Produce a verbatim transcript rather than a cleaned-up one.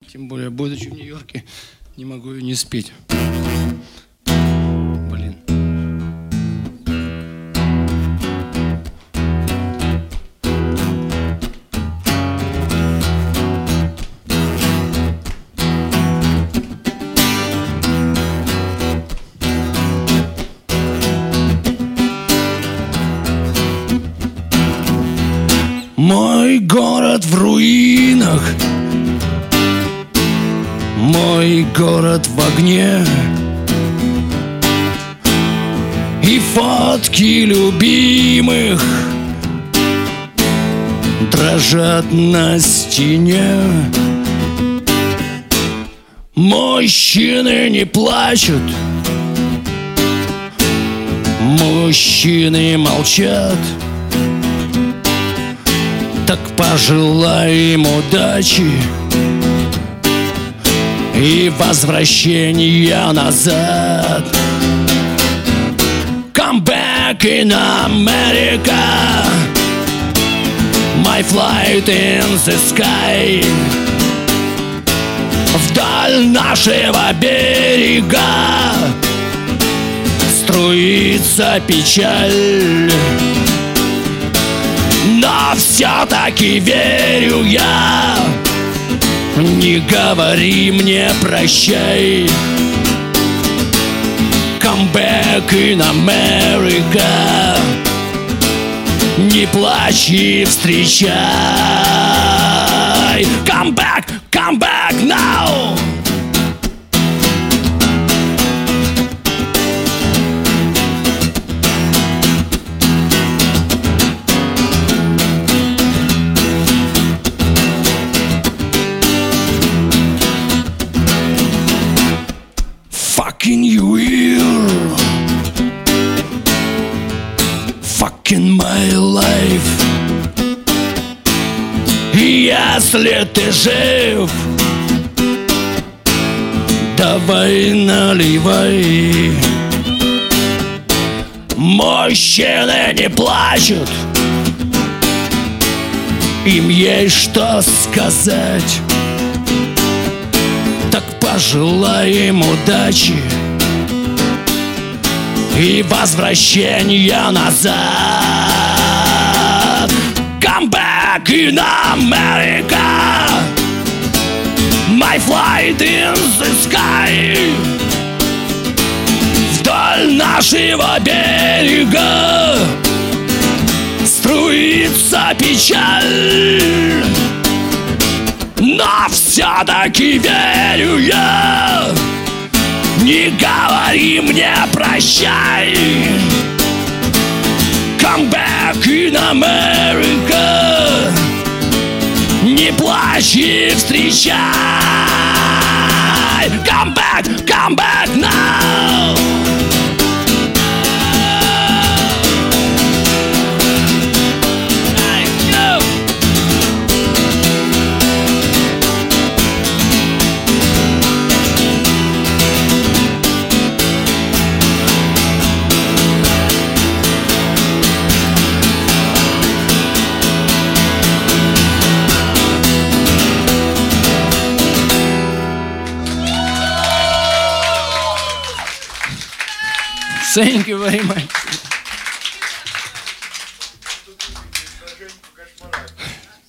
Тем более, будучи в Нью-Йорке, не могу ее не спеть. Блин. Мой город в руинах, мой город в огне, и фотки любимых дрожат на стене. Мужчины не плачут, мужчины молчат. Так пожелаем удачи и возвращения назад. Come back in America, my flight in the sky. Вдаль нашего берега струится печаль. Но все-таки верю я, не говори мне прощай. Come back in America, не плачь и встречай. Come back, come back now. Fucking you here, fucking my life. Если ты жив, давай наливай. Мужчины не плачут, им есть что сказать. Так пожелаем удачи и возвращения назад. Come back in America, my flight in the sky. Вдоль нашего берега струится печаль. Но все-таки верю я, не говори мне прощай. Come back in America, не плачь и встречай. Come back, come back now. Thank you very much.